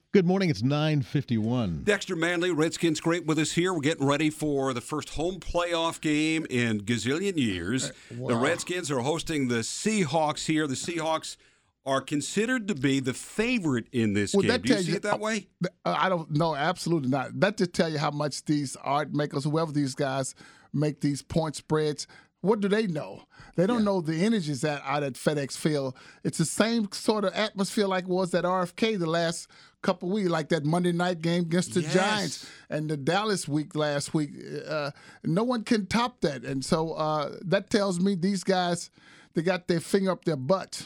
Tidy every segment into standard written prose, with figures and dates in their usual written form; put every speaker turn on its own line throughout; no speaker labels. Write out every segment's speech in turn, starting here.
Good morning. It's 9:51.
Dexter Manley, Redskins, great with us here. We're getting ready for the first home playoff game in gazillion years.
Wow.
The Redskins are hosting the Seahawks here. The Seahawks are considered to be the favorite in this game. Do you see it that way?
I don't know. Absolutely not. That just tell you how much these art makers, whoever these guys make these point spreads, what do they know? They don't know the energies that out at FedEx Field. It's the same sort of atmosphere like it was at RFK the last couple of weeks, like that Monday night game against the Giants and the Dallas week last week. No one can top that. And so that tells me these guys, they got their finger up their butt.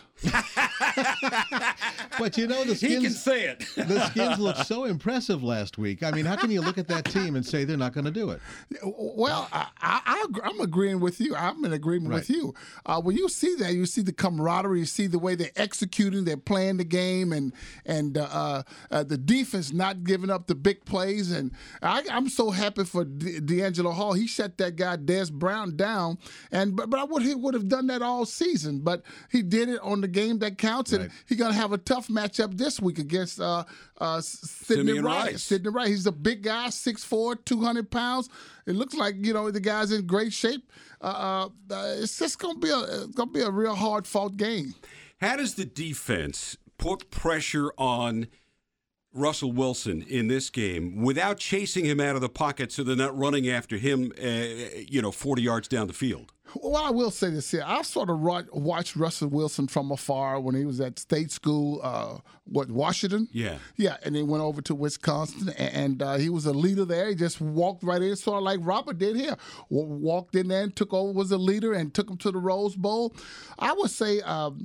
But you know, the Skins,
he can say it.
The Skins looked so impressive last week. I mean, how can you look at that team and say they're not going to do it?
Well, I'm agreeing with you. I'm in agreement with you. When you see that, you see the camaraderie, you see the way they're executing, they're playing the game, and the defense not giving up the big plays. And I'm so happy for D'Angelo Hall. He shut that guy Des Brown down, but I would have done that all season. But he did it on the game that counts, and he's gonna have a tough matchup this week against Sidney Rice. Sidney Rice. He's a big guy, 6'4", 200 pounds. It looks like the guy's in great shape. It's just gonna be a real hard fought game.
How does the defense put pressure on Russell Wilson in this game without chasing him out of the pocket so they're not running after him, 40 yards down the field?
Well, I will say this here. I sort of watched Russell Wilson from afar when he was at state school, Washington?
Yeah.
Yeah, and he went over to Wisconsin, and he was a leader there. He just walked right in, sort of like Robert did here. Walked in there and took over, was a leader, and took him to the Rose Bowl. I would say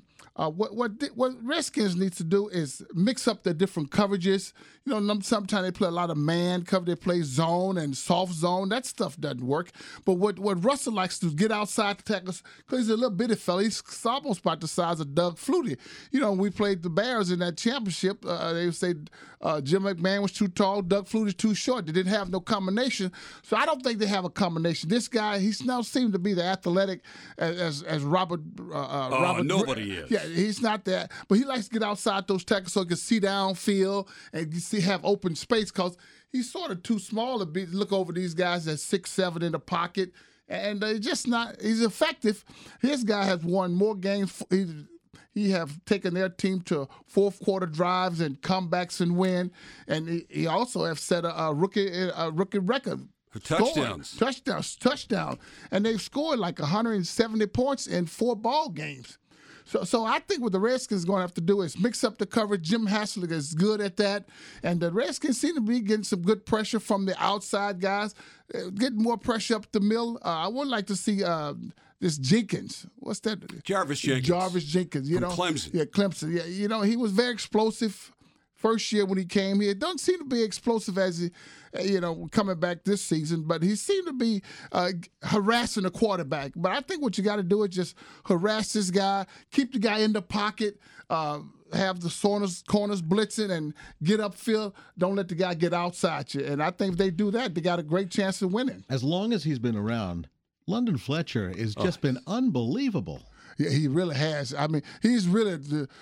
what Redskins needs to do is mix up the different coverages. Sometimes they play a lot of man cover. They play zone and soft zone. That stuff doesn't work. But what Russell likes to do is get outside the tackles because he's a little bitty fella. He's almost about the size of Doug Flutie. We played the Bears in that championship. They would say Jim McMahon was too tall, Doug Flutie too short. They didn't have no combination. So I don't think they have a combination. This guy, he's now seemed to be the athletic as Robert. Robert
nobody is.
Yeah, he's not that. But he likes to get outside those tackles so he can see downfield and have open space because he's sort of too small to look over these guys at 6'7" in the pocket. And he's effective. His guy has won more games. He have taken their team to fourth quarter drives and comebacks and win. And he also have set a rookie record.
Touchdowns.
Touchdown. And they've scored like 170 points in 4 ball games. So I think what the Redskins are going to have to do is mix up the coverage. Jim Haslett is good at that. And the Redskins seem to be getting some good pressure from the outside guys, getting more pressure up the middle. I would like to see this Jenkins. What's that?
Jarvis Jenkins.
From
Clemson.
Yeah, Clemson. Yeah, he was very explosive first year when he came here. It doesn't seem to be explosive as he, coming back this season, but he seemed to be harassing the quarterback. But I think what you got to do is just harass this guy, keep the guy in the pocket, have the corners blitzing, and get upfield. Don't let the guy get outside you. And I think if they do that, they got a great chance of winning.
As long as he's been around, London Fletcher has just been unbelievable.
Yeah, he really has. I mean, he's really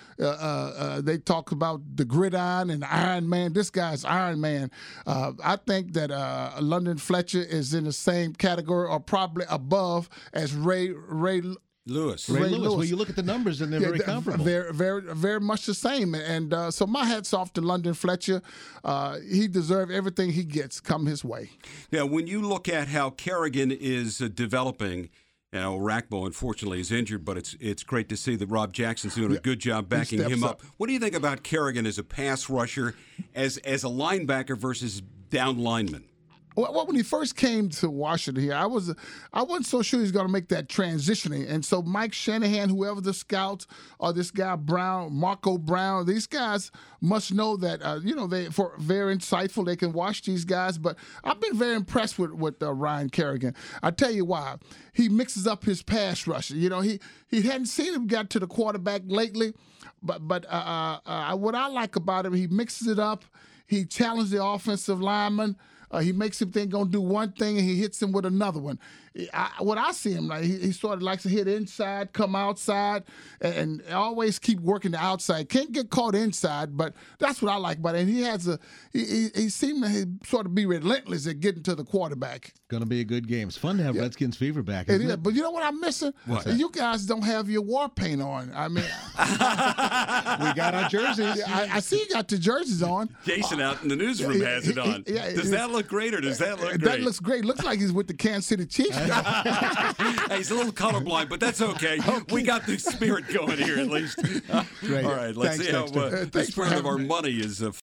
they talk about the gridiron and the Iron Man. This guy's Iron Man. I think that London Fletcher is in the same category or probably above as Ray
Lewis.
Ray Lewis. Well, you look at the numbers, and they're very comparable.
They're very, very much the same. And so my hat's off to London Fletcher. He deserves everything he gets come his way.
Yeah, when you look at how Kerrigan is developing, Rackbo, unfortunately, is injured, but it's great to see that Rob Jackson's doing a good job backing him up. What do you think about Kerrigan as a pass rusher, as a linebacker versus down lineman?
Well, when he first came to Washington here, I wasn't so sure he's going to make that transitioning. And so Mike Shanahan, whoever the scouts, or this guy Brown, Marco Brown, these guys must know that, they're very insightful. They can watch these guys. But I've been very impressed with Ryan Kerrigan. I tell you why. He mixes up his pass rush. He hadn't seen him get to the quarterback lately. But what I like about him, he mixes it up. He challenged the offensive lineman. He makes him think going to do one thing, and he hits him with another one. what I see him like, he sort of likes to hit inside, come outside, and always keep working the outside. Can't get caught inside, but that's what I like about it. And he seemed to sort of be relentless at getting to the quarterback.
Going to be a good game. It's fun to have Redskins fever back,
It
isn't
is,
it?
but you know what I'm missing? You guys don't have your war paint on. I mean,
we got our jerseys.
I see you got the jerseys on.
Jason out in the newsroom has it on. Does that look great or does that look great?
That looks great. Looks like he's with the Kansas City Chiefs.
Hey, he's a little colorblind, but that's okay. We got the spirit going here at least.
Great.
All right, let's
Thanks,
see how
Dexter.
the spirit of our money is